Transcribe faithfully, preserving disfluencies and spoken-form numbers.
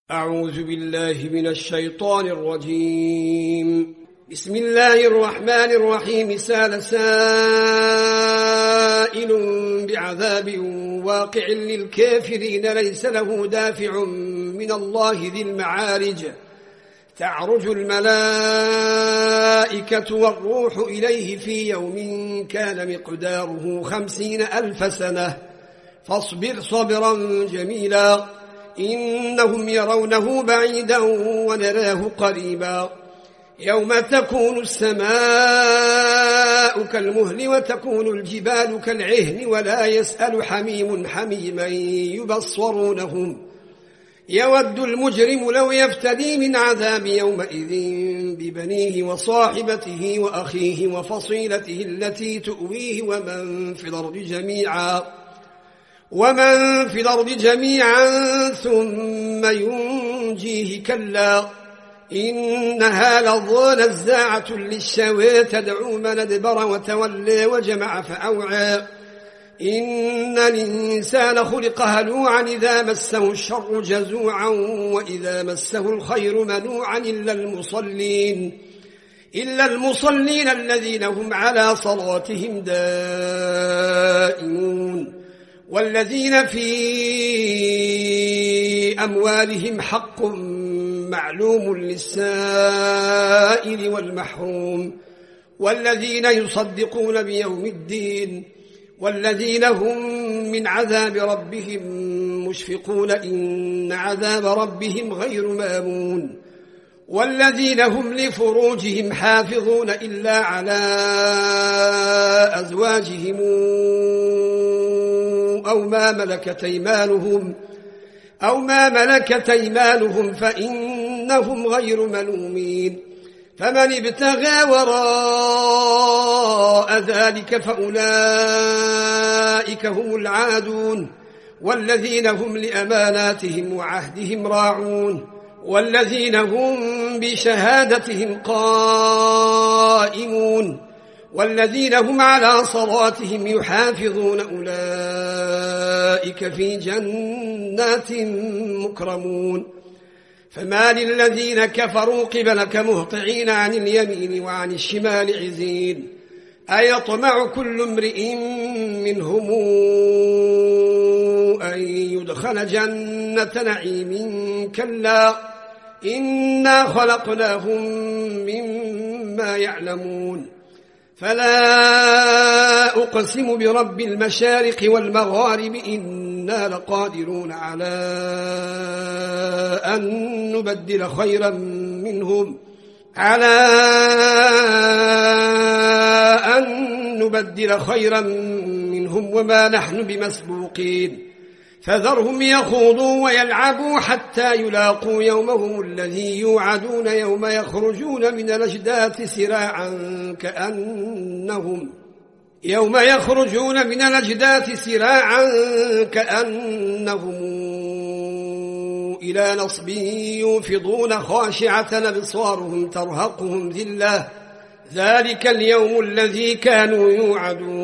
أعوذ بالله من الشيطان الرجيم. بسم الله الرحمن الرحيم. سال سائل بعذاب واقع للكافرين ليس له دافع من الله ذي المعارج. تعرج الملائكة والروح إليه في يوم كان مقداره خمسين ألف سنة فاصبر صبرا جميلا إنهم يرونه بعيدا ونراه قريبا. يوم تكون السماء كالمهل وتكون الجبال كالعهن ولا يسأل حميم حميما يبصرونهم. يود المجرم لو يفتدي من عذاب يومئذ ببنيه وصاحبته وأخيه وفصيلته التي تؤويه ومن في الأرض جميعا ومن في الأرض جميعا ثم ينجيه. كلا إنها لظى نزاعة للشوى تدعو من أدبر وتولى وجمع فأوعى. إن الإنسان خلق هلوعا إذا مسه الشر جزوعا وإذا مسه الخير منوعا إلا المصلين إلا المصلين الذين هم على صلاتهم دائمون والذين في أموالهم حق معلوم للسائل والمحروم والذين يصدقون بيوم الدين والذين هم من عذاب ربهم مشفقون إن عذاب ربهم غير مامون والذين هم لفروجهم حافظون إلا على أزواجهم أو ما ملكت أيمانهم أو ما ملكت أيمانهم فإنهم غير ملومين. فمن ابتغى وراء ذلك فأولئك هم العادون والذين هم لأماناتهم وعهدهم راعون والذين هم بشهادتهم قائمون والذين هم على صلاتهم يحافظون أولئك في جنات مكرمون. فما للذين كفروا قبلك مهطعين عن اليمين وعن الشمال عزين. أيطمع كل امرئ منهم أن يدخل جنة نعيم كلا إنا خلقناهم مما يعلمون. فلا أقسم برب المشارق والمغارب إنا لقادرون على أن نبدل خيرا منهم على أن نبدل خيرا منهم وما نحن بمسبوقين. فذرهم يخوضوا ويلعبوا حتى يلاقوا يومهم الذي يوعدون يوم يخرجون من الأجداث سراعا كأنهم يوم يخرجون من الأجداث سراعا كأنهم إلى نصب يوفضون خاشعة أبصارهم ترهقهم ذلة ذلك اليوم الذي كانوا يوعدون.